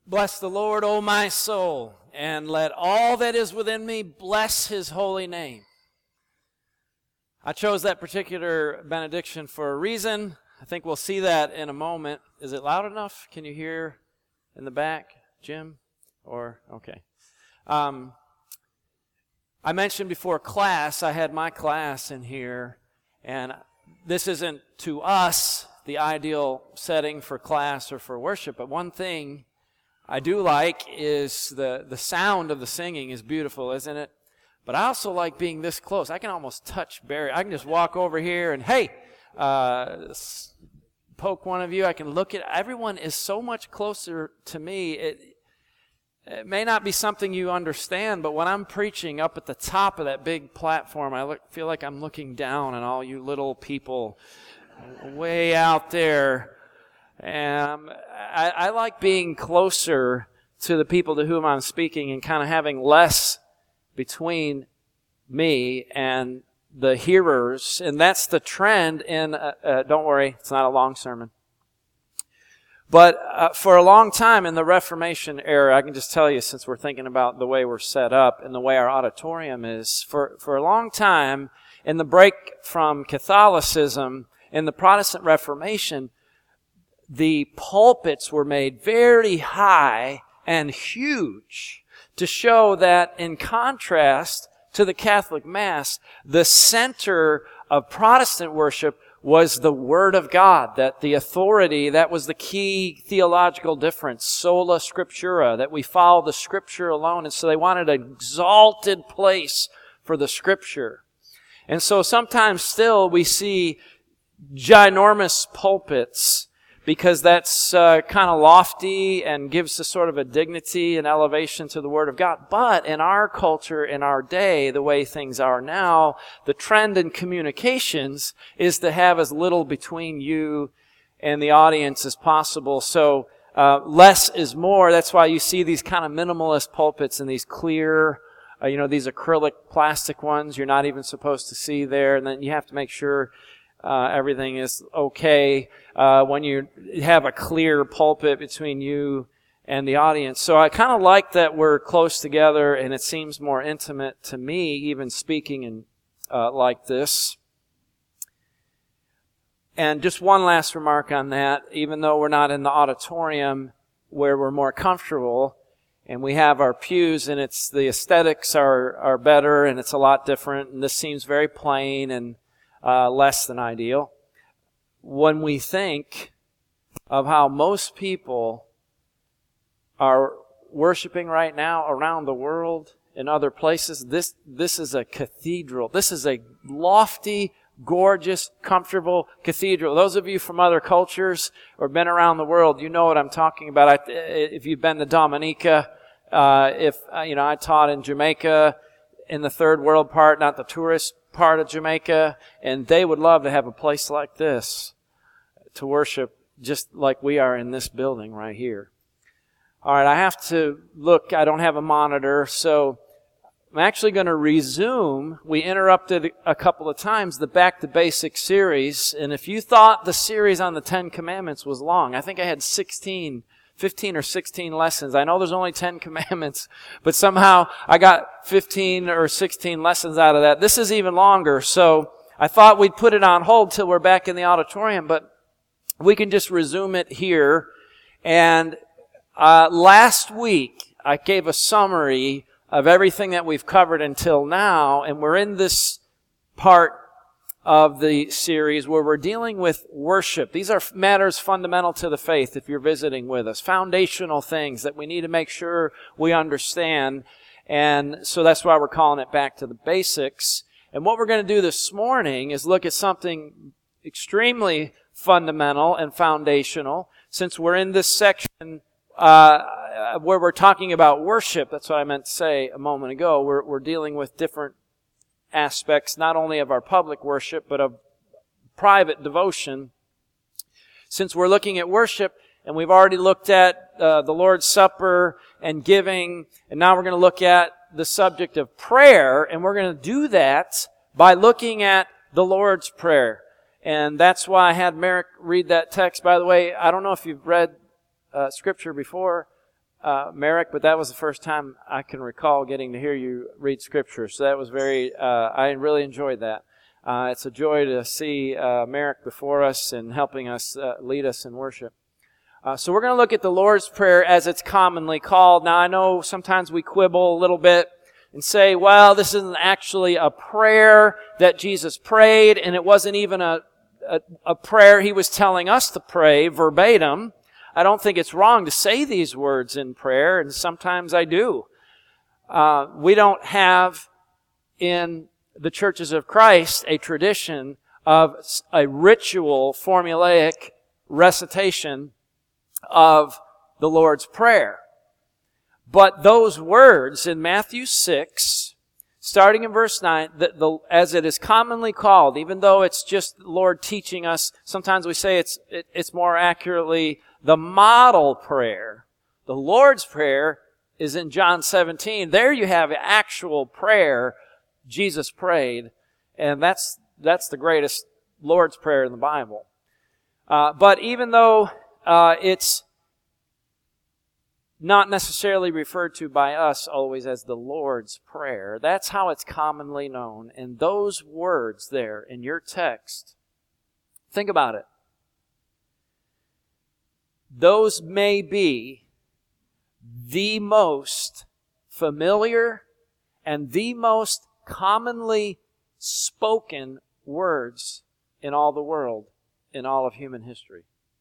Bless the Lord, O my soul, and let all that is within me bless His holy name. I chose that particular benediction for a reason. I think we'll see that in a moment. Is it loud enough? Can you hear in the back, Jim? Okay. I mentioned before class, I had my class in here, and this isn't to us the ideal setting for class or for worship, but one thing I do like is the sound of the singing is beautiful, isn't it? But I also like being this close. I can almost touch Barry. I can just walk over here and, hey, poke one of you. I can look at, everyone is so much closer to me. It may not be something you understand, but when I'm preaching up at the top of that big platform, feel like I'm looking down on all you little people way out there. And I like being closer to the people to whom I'm speaking and kind of having less between me and the hearers. And that's the trend in, don't worry, it's not a long sermon. But for a long time in the Reformation era, I can just tell you, since we're thinking about the way we're set up and the way our auditorium is, for a long time in the break from Catholicism, in the Protestant Reformation, the pulpits were made very high and huge to show that, in contrast to the Catholic Mass, the center of Protestant worship was the Word of God, that the authority, that was the key theological difference, sola scriptura, that we follow the Scripture alone. And so they wanted an exalted place for the Scripture. And so sometimes still we see ginormous pulpits, because that's kind of lofty and gives a sort of a dignity and elevation to the Word of God. But in our culture, in our day, the way things are now, the trend in communications is to have as little between you and the audience as possible. So less is more. That's why you see these kind of minimalist pulpits and these clear, these acrylic plastic ones you're not even supposed to see there. And then you have to make sure everything is okay when you have a clear pulpit between you and the audience. So I kind of like that we're close together, and it seems more intimate to me, even speaking in like this. And just one last remark on that. Even though we're not in the auditorium where we're more comfortable, and we have our pews, and the aesthetics are better, and it's a lot different, and this seems very plain and less than ideal. When we think of how most people are worshiping right now around the world in other places, this is a cathedral. This is a lofty, gorgeous, comfortable cathedral. Those of you from other cultures or been around the world, you know what I'm talking about. If you've been to Dominica, I taught in Jamaica, in the third world part, not the tourist part of Jamaica, and they would love to have a place like this to worship, just like we are in this building right here. All right, I have to look. I don't have a monitor, so I'm actually going to resume. We interrupted a couple of times the Back to Basics series, and if you thought the series on the Ten Commandments was long, I think I had 15 or 16 lessons. I know there's only 10 commandments, but somehow I got 15 or 16 lessons out of that. This is even longer, so I thought we'd put it on hold till we're back in the auditorium, but we can just resume it here. And last week, I gave a summary of everything that we've covered until now, and we're in this part of the series where we're dealing with worship. These are matters fundamental to the faith if you're visiting with us. Foundational things that we need to make sure we understand. And so that's why we're calling it Back to the Basics. And what we're going to do this morning is look at something extremely fundamental and foundational. Since we're in this section where we're talking about worship, that's what I meant to say a moment ago. We're dealing with different aspects, not only of our public worship, but of private devotion. Since we're looking at worship, and we've already looked at the Lord's Supper and giving, and now we're going to look at the subject of prayer, and we're going to do that by looking at the Lord's Prayer. And that's why I had Merrick read that text. By the way, I don't know if you've read Scripture before. Merrick, but that was the first time I can recall getting to hear you read Scripture. So that was I really enjoyed that. It's a joy to see Merrick before us and helping us lead us in worship. So we're going to look at the Lord's Prayer as it's commonly called. Now, I know sometimes we quibble a little bit and say, well, this isn't actually a prayer that Jesus prayed, and it wasn't even a prayer He was telling us to pray verbatim. I don't think it's wrong to say these words in prayer, and sometimes I do. We don't have in the churches of Christ a tradition of a ritual, formulaic recitation of the Lord's Prayer. But those words in Matthew 6, starting in verse 9, as it is commonly called, even though it's just the Lord teaching us, sometimes we say it's more accurately the model prayer. The Lord's Prayer is in John 17. There you have an actual prayer Jesus prayed, and that's the greatest Lord's Prayer in the Bible. But even though it's not necessarily referred to by us always as the Lord's Prayer, that's how it's commonly known. And those words there in your text, think about it. Those may be the most familiar and the most commonly spoken words in all the world, in all of human history.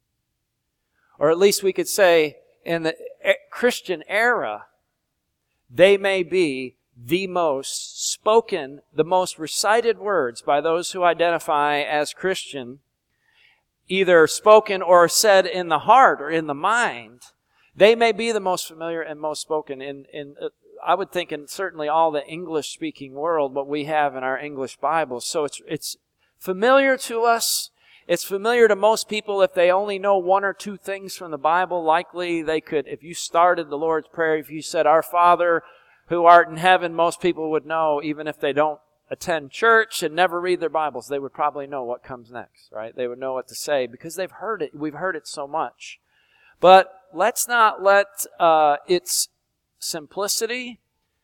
Or at least we could say, in the Christian era, they may be the most spoken, the most recited words by those who identify as Christian, either spoken or said in the heart or in the mind. They may be the most familiar and most spoken in I would think in certainly all the English-speaking world, what we have in our English Bibles. So it's familiar to us. It's familiar to most people. If they only know one or two things from the Bible, likely they could, if you started the Lord's Prayer, if you said, Our Father who art in heaven, most people would know, even if they don't attend church and never read their Bibles, they would probably know what comes next, right? They would know what to say because they've heard it. We've heard it so much. But let's not let its simplicity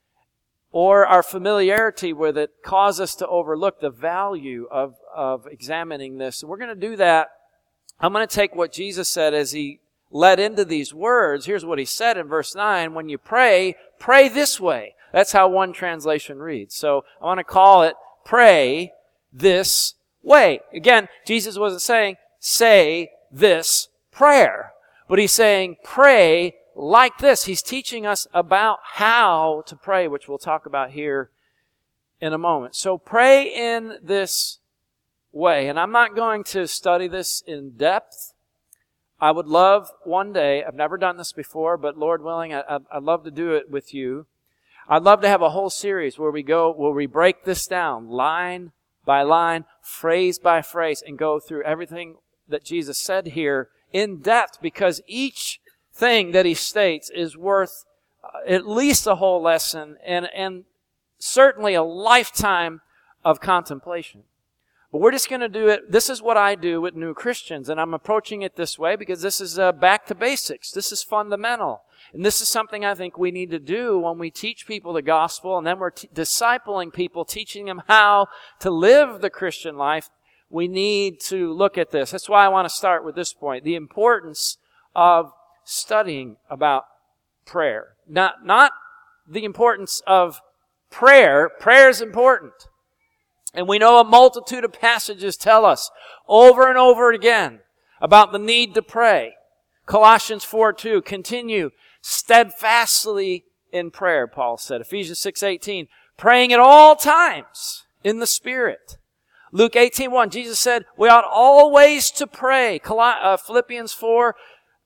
or our familiarity with it cause us to overlook the value of examining this. And we're going to do that. I'm going to take what Jesus said as He led into these words. Here's what He said in verse 9. When you pray, pray this way. That's how one translation reads. So I want to call it, pray this way. Again, Jesus wasn't saying, say this prayer. But He's saying, pray like this. He's teaching us about how to pray, which we'll talk about here in a moment. So pray in this way. And I'm not going to study this in depth. I would love one day, I've never done this before, but Lord willing, I'd love to do it with you. I'd love to have a whole series where we break this down line by line, phrase by phrase, and go through everything that Jesus said here in depth, because each thing that He states is worth at least a whole lesson and certainly a lifetime of contemplation. But we're just going to do it. This is what I do with new Christians, and I'm approaching it this way because this is back to basics. This is fundamental. And this is something I think we need to do when we teach people the gospel, and then we're discipling people, teaching them how to live the Christian life. We need to look at this. That's why I want to start with this point, the importance of studying about prayer. Not the importance of prayer. Prayer is important. And we know a multitude of passages tell us over and over again about the need to pray. Colossians 4:2, continue steadfastly in prayer, Paul said. Ephesians 6:18, praying at all times in the Spirit. Luke 18:1, Jesus said, we ought always to pray. Philippians 4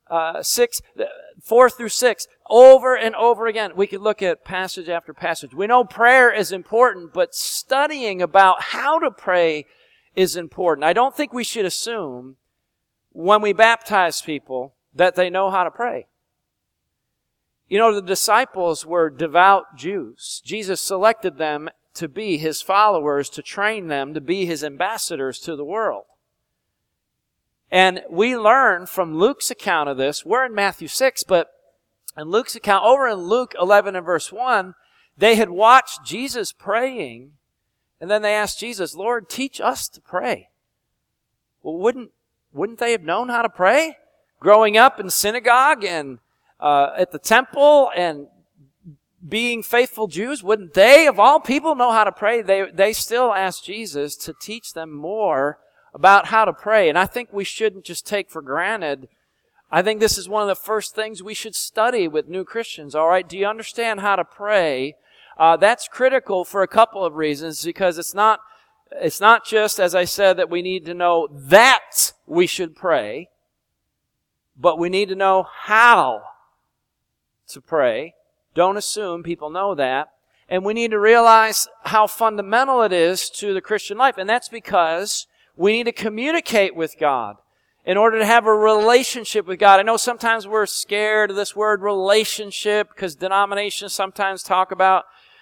through 6, over and over again. We could look at passage after passage. We know prayer is important, but studying about how to pray is important. I don't think we should assume when we baptize people that they know how to pray. You know, the disciples were devout Jews. Jesus selected them to be His followers, to train them to be His ambassadors to the world. And we learn from Luke's account of this, we're in Matthew 6, but In Luke's account, over in Luke 11 and verse 1, they had watched Jesus praying, and then they asked Jesus, Lord, teach us to pray. Well, wouldn't they have known how to pray? Growing up in synagogue and at the temple and being faithful Jews, wouldn't they, of all people, know how to pray? They still asked Jesus to teach them more about how to pray. And I think we shouldn't just take for granted. I think this is one of the first things we should study with new Christians. All right, do you understand how to pray? That's critical for a couple of reasons, because it's not just, as I said, that we need to know that we should pray, but we need to know how to pray. Don't assume people know that. And we need to realize how fundamental it is to the Christian life. And that's because we need to communicate with God in order to have a relationship with God. I know sometimes we're scared of this word relationship because denominations sometimes talk about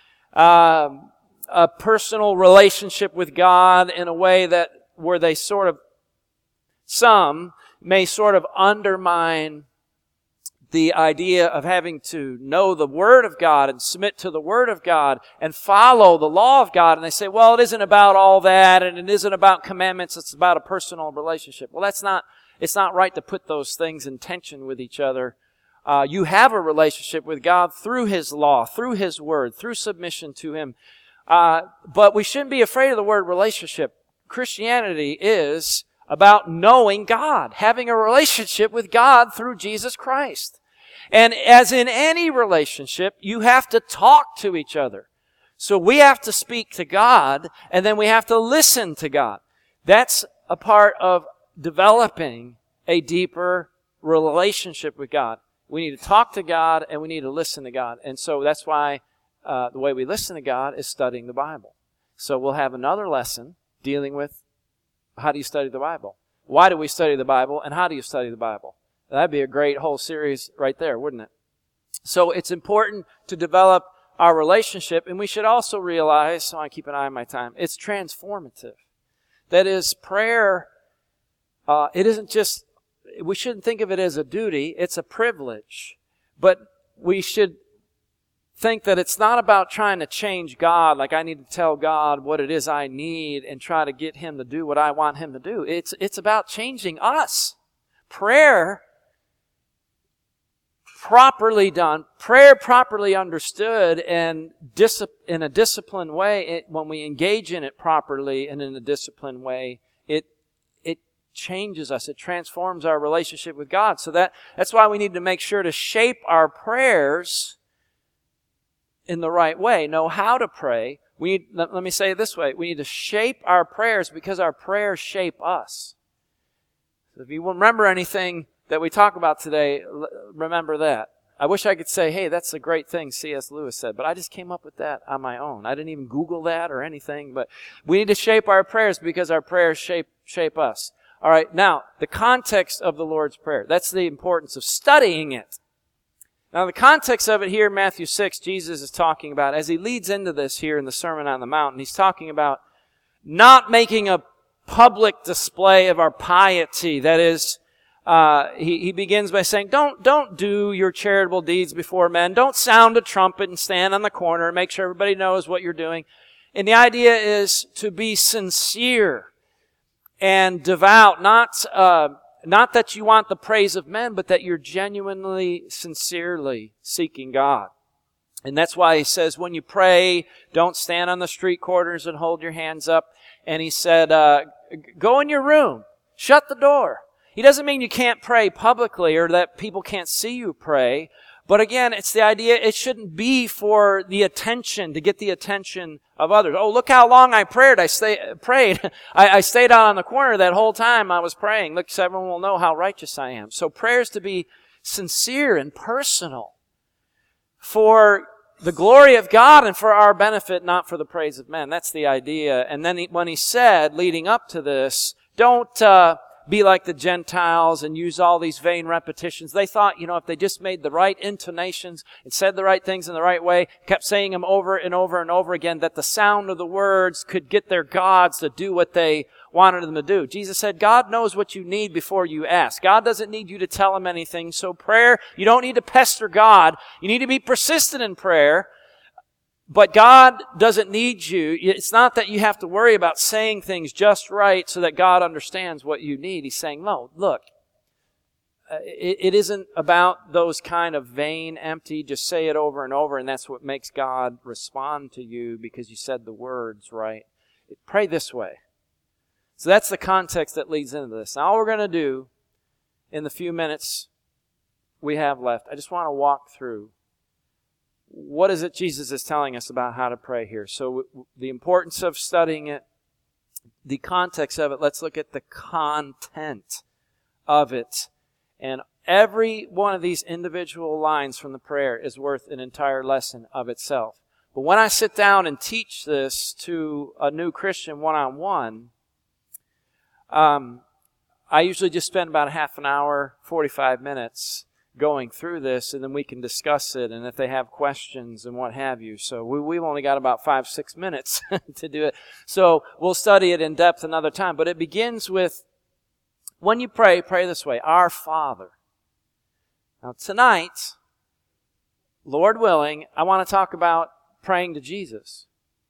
a personal relationship with God in a way that where they some may sort of undermine the idea of having to know the Word of God and submit to the Word of God and follow the law of God. And they say, well, it isn't about all that, and it isn't about commandments, it's about a personal relationship. Well, it's not right to put those things in tension with each other. You have a relationship with God through His law, through His Word, through submission to Him. But we shouldn't be afraid of the word relationship. Christianity is about knowing God, having a relationship with God through Jesus Christ. And as in any relationship, you have to talk to each other. So we have to speak to God, and then we have to listen to God. That's a part of developing a deeper relationship with God. We need to talk to God, and we need to listen to God. And so that's why the way we listen to God is studying the Bible. So we'll have another lesson dealing with how do you study the Bible? Why do we study the Bible? And how do you study the Bible? That'd be a great whole series right there, wouldn't it? So it's important to develop our relationship, and we should also realize, so I keep an eye on my time, it's transformative. That is, prayer, it isn't just, we shouldn't think of it as a duty, it's a privilege. But we should think that it's not about trying to change God, like I need to tell God what it is I need and try to get Him to do what I want Him to do. It's about changing us. Prayer properly done, prayer properly understood and in a disciplined way, when we engage in it properly and in a disciplined way, it changes us. It transforms our relationship with God. So that's why we need to make sure to shape our prayers in the right way, know how to pray. Let me say it this way. We need to shape our prayers because our prayers shape us. So if you remember anything that we talk about today, remember that. I wish I could say, hey, that's a great thing C.S. Lewis said, but I just came up with that on my own. I didn't even Google that or anything, but we need to shape our prayers because our prayers shape us. All right, now, the context of the Lord's Prayer. That's the importance of studying it. Now, the context of it here in Matthew 6, Jesus is talking about, as He leads into this here in the Sermon on the Mount, He's talking about not making a public display of our piety. That is, he begins by saying, don't do your charitable deeds before men. Don't sound a trumpet and stand on the corner and make sure everybody knows what you're doing. And the idea is to be sincere and devout, not that you want the praise of men, but that you're genuinely, sincerely seeking God. And that's why He says, when you pray, don't stand on the street corners and hold your hands up. And He said, go in your room, shut the door. He doesn't mean you can't pray publicly or that people can't see you pray. But again, it's the idea, it shouldn't be for the attention, to get the attention of others. Oh, look how long I prayed. I stayed out on the corner that whole time I was praying. Look, so everyone will know how righteous I am. So prayer is to be sincere and personal for the glory of God and for our benefit, not for the praise of men. That's the idea. And then when He said, leading up to this, don't be like the Gentiles and use all these vain repetitions. They thought, if they just made the right intonations and said the right things in the right way, kept saying them over and over and over again, that the sound of the words could get their gods to do what they wanted them to do. Jesus said, God knows what you need before you ask. God doesn't need you to tell Him anything. So prayer, you don't need to pester God. You need to be persistent in prayer. But God doesn't need you. It's not that you have to worry about saying things just right so that God understands what you need. He's saying, no, look, it isn't about those kind of vain, empty, just say it over and over, and that's what makes God respond to you because you said the words right. Pray this way. So that's the context that leads into this. Now all we're going to do in the few minutes we have left, I just want to walk through what is it Jesus is telling us about how to pray here. So the importance of studying it, the context of it, let's look at the content of it. And every one of these individual lines from the prayer is worth an entire lesson of itself. But when I sit down and teach this to a new Christian one-on-one, I usually just spend about a half an hour, 45 minutes going through this, and then we can discuss it, and if they have questions and what have you. So we've only got about 5-6 minutes to do it. So we'll study it in depth another time. But it begins with, when you pray, pray this way, Our Father. Now tonight, Lord willing, I want to talk about praying to Jesus.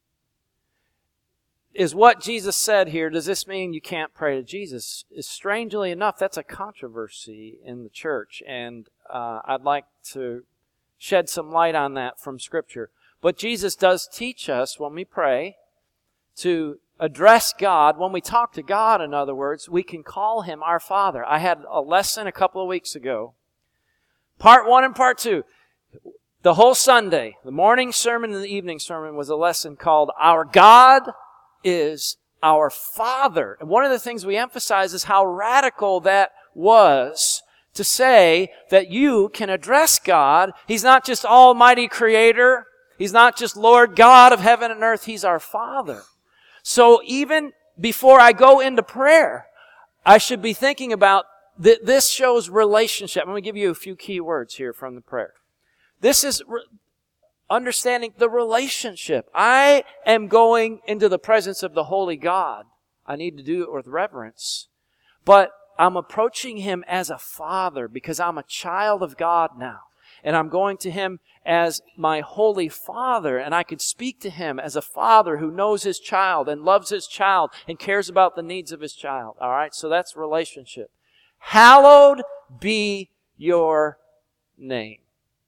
Is what Jesus said here, does this mean you can't pray to Jesus? Strangely enough, that's a controversy in the church, and I'd like to shed some light on that from Scripture. But Jesus does teach us when we pray to address God. When we talk to God, in other words, we can call Him our Father. I had a lesson a couple of weeks ago. Part 1 and Part 2. The whole Sunday, the morning sermon and the evening sermon was a lesson called Our God is our Father. And one of the things we emphasize is how radical that was to say that you can address God. He's not just Almighty Creator. He's not just Lord God of heaven and earth. He's our Father. So even before I go into prayer, I should be thinking about this shows relationship. I'm going to give you a few key words here from the prayer. This is understanding the relationship. I am going into the presence of the Holy God. I need to do it with reverence. But I'm approaching Him as a Father because I'm a child of God now. And I'm going to Him as my Holy Father. And I can speak to Him as a father who knows his child and loves his child and cares about the needs of his child. All right? So that's relationship. Hallowed be your name.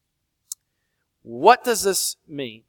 What does this mean?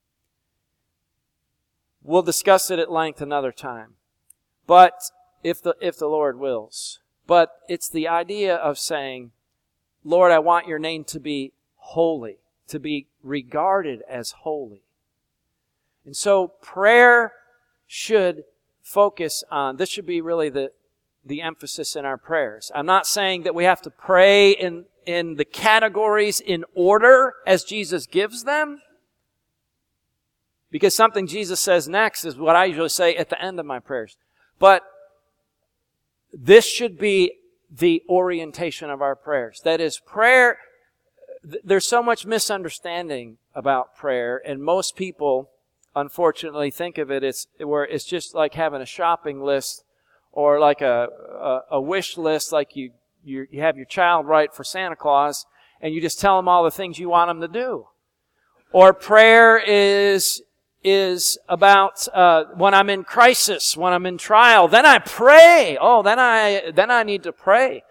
We'll discuss it at length another time. But if the Lord wills. But it's the idea of saying, Lord, I want your name to be holy, to be regarded as holy. And so prayer should focus on, this should be really the emphasis in our prayers. I'm not saying that we have to pray in the categories in order as Jesus gives them. Because something Jesus says next is what I usually say at the end of my prayers. But this should be the orientation of our prayers. That is, prayer, there's so much misunderstanding about prayer, and most people, unfortunately, think of it as where it's just like having a shopping list or like a wish list, like you have your child write for Santa Claus, and you just tell them all the things you want them to do. Or prayer is about when I'm in crisis, when I'm in trial, then I pray. Oh, then I need to pray.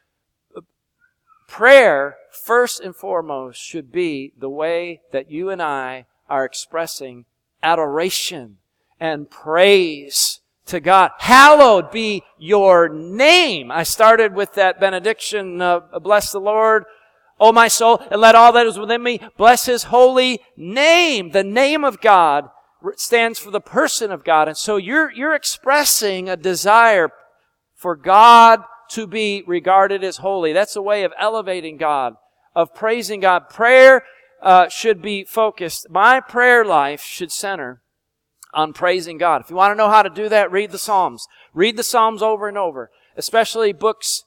Prayer, first and foremost, should be the way that you and I are expressing adoration and praise to God. Hallowed be your name. I started with that benediction, bless the Lord, O my soul, and let all that is within me bless His holy name. The name of God stands for the person of God. And so you're expressing a desire for God to be regarded as holy. That's a way of elevating God, of praising God. Prayer should be focused. My prayer life should center on praising God. If you want to know how to do that, read the Psalms. Read the Psalms over and over. especially books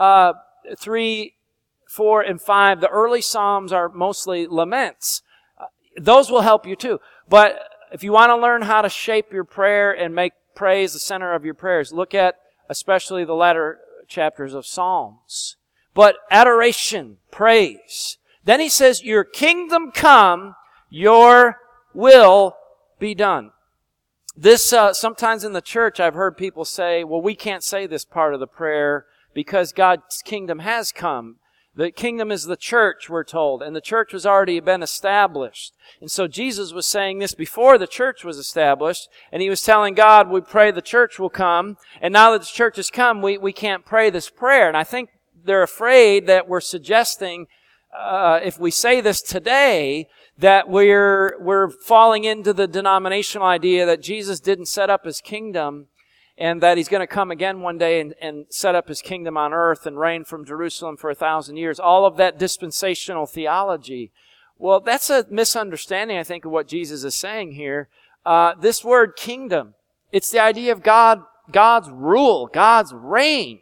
3, 4, and 5. The early Psalms are mostly laments. Those will help you too. But if you want to learn how to shape your prayer and make praise the center of your prayers, look at especially the latter chapters of Psalms. But adoration, praise. Then he says, your kingdom come, your will be done. This, sometimes in the church, I've heard people say, well, we can't say this part of the prayer because God's kingdom has come. The kingdom is the church, we're told, and the church has already been established. And so Jesus was saying this before the church was established, and he was telling God, we pray the church will come, and now that the church has come, we can't pray this prayer. And I think they're afraid that we're suggesting, if we say this today, that we're falling into the denominational idea that Jesus didn't set up his kingdom, and that he's going to come again one day and set up his kingdom on earth and reign from Jerusalem for 1,000 years. All of that dispensational theology. Well, that's a misunderstanding, I think, of what Jesus is saying here. This word kingdom, it's the idea of God's rule, God's reign.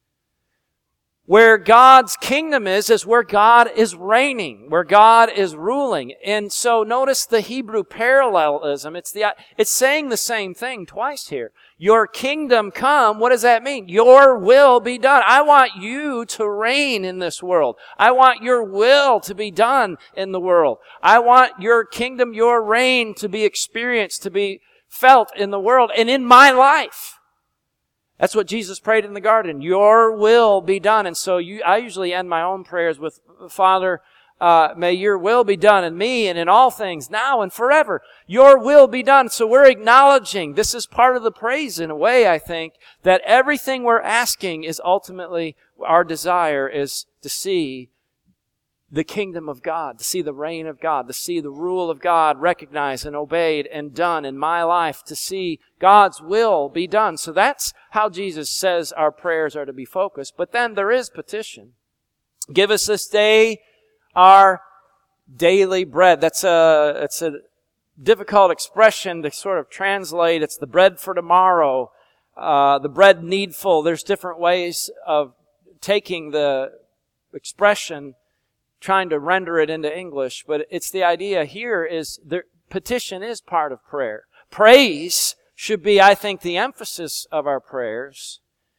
Where God's kingdom is where God is reigning, where God is ruling. And so notice the Hebrew parallelism. It's saying the same thing twice here. Your kingdom come, what does that mean? Your will be done. I want you to reign in this world. I want your will to be done in the world. I want your kingdom, your reign to be experienced, to be felt in the world and in my life. That's what Jesus prayed in the garden. Your will be done. And so I usually end my own prayers with, Father, may your will be done in me and in all things now and forever. Your will be done. So we're acknowledging, this is part of the praise in a way, I think, that everything we're asking is ultimately, our desire is to see the kingdom of God, to see the reign of God, to see the rule of God recognized and obeyed and done in my life, to see God's will be done. So that's how Jesus says our prayers are to be focused. But then there is petition. Give us this day our daily bread. It's a difficult expression to sort of translate. It's the bread for tomorrow, the bread needful. There's different ways of taking the expression, trying to render it into English, but it's the idea here is the petition is part of prayer. Praise should be, I think, the emphasis of our prayers.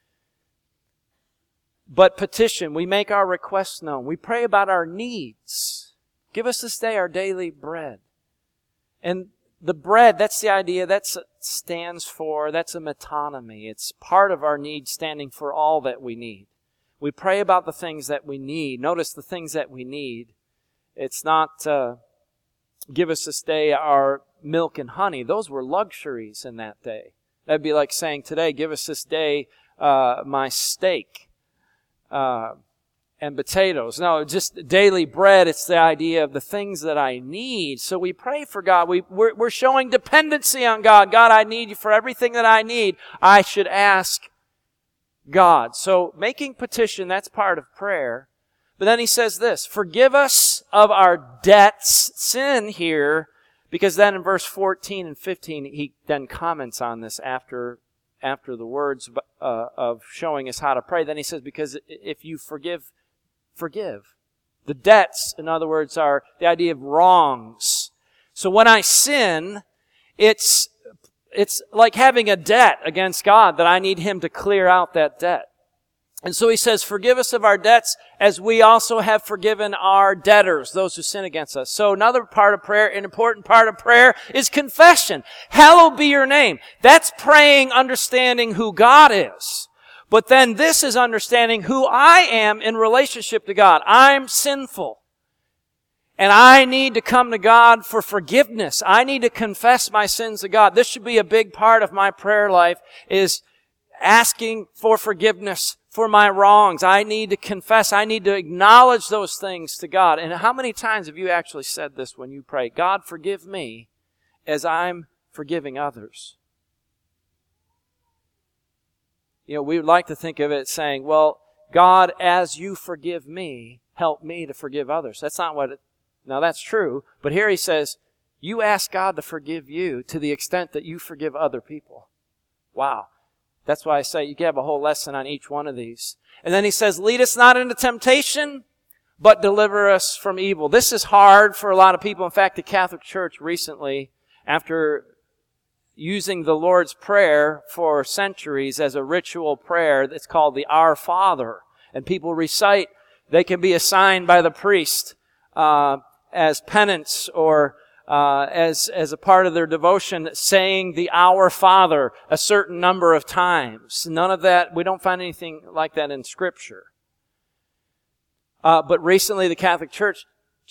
But petition, we make our requests known. We pray about our needs. Give us this day our daily bread. And the bread, that's the idea, that's a metonymy. It's part of our need standing for all that we need. We pray about the things that we need. Notice the things that we need. It's not, give us this day our milk and honey. Those were luxuries in that day. That'd be like saying today, give us this day my steak and potatoes. No, just daily bread. It's the idea of the things that I need. So we pray for God. We're showing dependency on God. God, I need you for everything that I need. I should ask God. So making petition, that's part of prayer. But then he says this, forgive us of our debts, sin here, because then in verse 14 and 15, he then comments on this after the words of showing us how to pray. Then he says, because if you forgive. The debts, in other words, are the idea of wrongs. So when I sin, it's like having a debt against God that I need Him to clear out that debt. And so he says, forgive us of our debts as we also have forgiven our debtors, those who sin against us. So another part of prayer, an important part of prayer, is confession. Hallowed be your name. That's praying, understanding who God is. But then this is understanding who I am in relationship to God. I'm sinful. And I need to come to God for forgiveness. I need to confess my sins to God. This should be a big part of my prayer life, is asking for forgiveness for my wrongs. I need to confess. I need to acknowledge those things to God. And how many times have you actually said this when you pray? God, forgive me as I'm forgiving others. You know, we would like to think of it saying, well, God, as you forgive me, help me to forgive others. That's not what now that's true, but here he says, you ask God to forgive you to the extent that you forgive other people. Wow. That's why I say you can have a whole lesson on each one of these. And then he says, lead us not into temptation, but deliver us from evil. This is hard for a lot of people. In fact, the Catholic Church recently, after using the Lord's Prayer for centuries as a ritual prayer, it's called the Our Father. And people recite, they can be assigned by the priest as penance or as a part of their devotion, saying the Our Father a certain number of times. None of that, we don't find anything like that in Scripture. But recently the Catholic Church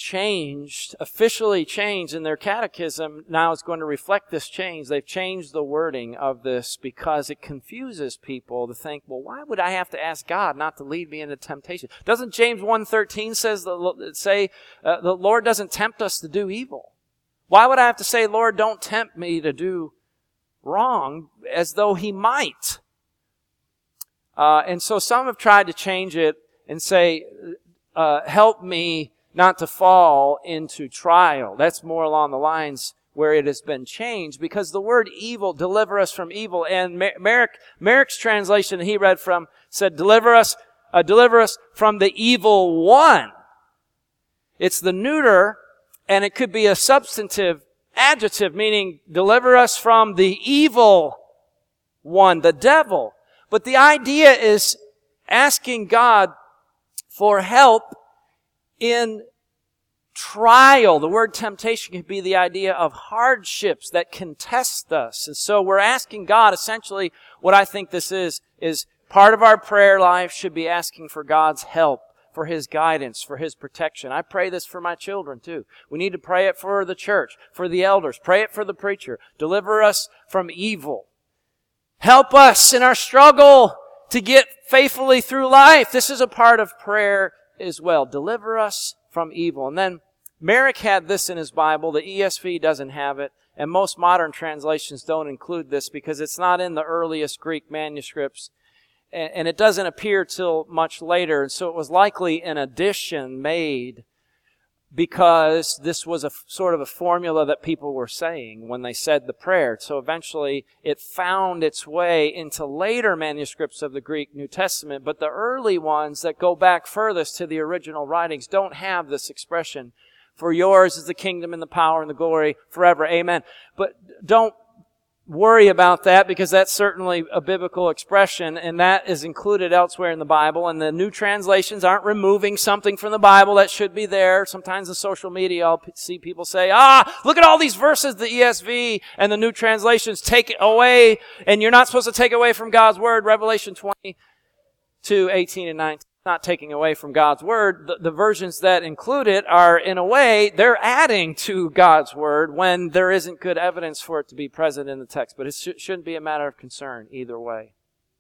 officially changed in their catechism. Now it's going to reflect this change. They've changed the wording of this because it confuses people to think, well, why would I have to ask God not to lead me into temptation? Doesn't James 1:13 say the Lord doesn't tempt us to do evil? Why would I have to say, Lord, don't tempt me to do wrong, as though He might? And so some have tried to change it and say, help me not to fall into trial. That's more along the lines where it has been changed, because the word evil, deliver us from evil. And Merrick's translation he read from said, deliver us from the evil one. It's the neuter, and it could be a substantive adjective, meaning deliver us from the evil one, the devil. But the idea is asking God for help in trial. The word temptation can be the idea of hardships that can test us. And so we're asking God, essentially, what I think this is part of our prayer life should be asking for God's help, for His guidance, for His protection. I pray this for my children too. We need to pray it for the church, for the elders. Pray it for the preacher. Deliver us from evil. Help us in our struggle to get faithfully through life. This is a part of prayer as well. Deliver us from evil. And then Merrick had this in his Bible. The ESV doesn't have it. And most modern translations don't include this because it's not in the earliest Greek manuscripts. And it doesn't appear till much later. And so it was likely an addition made because this was a sort of a formula that people were saying when they said the prayer. So eventually it found its way into later manuscripts of the Greek New Testament. But the early ones that go back furthest to the original writings don't have this expression. For yours is the kingdom and the power and the glory forever. Amen. But don't worry about that, because that's certainly a biblical expression, and that is included elsewhere in the Bible. And the new translations aren't removing something from the Bible that should be there. Sometimes in social media I'll see people say, look at all these verses the ESV and the new translations take it away, and you're not supposed to take away from God's Word. Revelation 22:18 and 19. Not taking away from God's Word. The versions that include it are, in a way, they're adding to God's Word when there isn't good evidence for it to be present in the text. But it shouldn't be a matter of concern either way.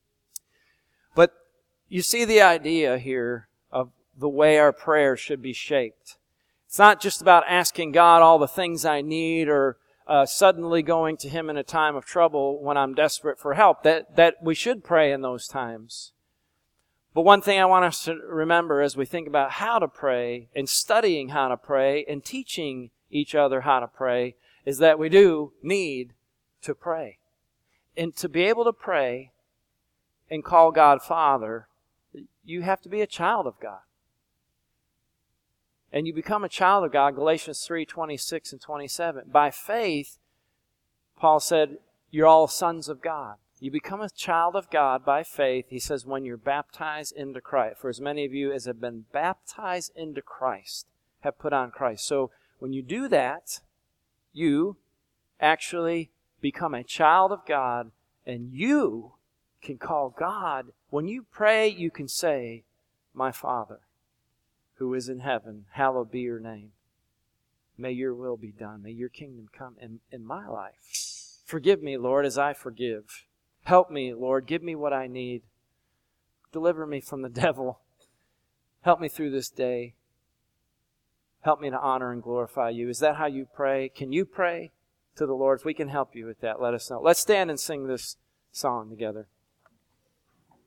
But you see the idea here of the way our prayers should be shaped. It's not just about asking God all the things I need or suddenly going to Him in a time of trouble when I'm desperate for help. That we should pray in those times. But one thing I want us to remember as we think about how to pray and studying how to pray and teaching each other how to pray is that we do need to pray. And to be able to pray and call God Father, you have to be a child of God. And you become a child of God, Galatians 3:26 and 27. By faith, Paul said, you're all sons of God. You become a child of God by faith, he says, when you're baptized into Christ. For as many of you as have been baptized into Christ have put on Christ. So when you do that, you actually become a child of God, and you can call God. When you pray, you can say, my Father, who is in heaven, hallowed be your name. May your will be done. May your kingdom come in my life. Forgive me, Lord, as I forgive. Help me, Lord. Give me what I need. Deliver me from the devil. Help me through this day. Help me to honor and glorify you. Is that how you pray? Can you pray to the Lord? If we can help you with that, let us know. Let's stand and sing this song together.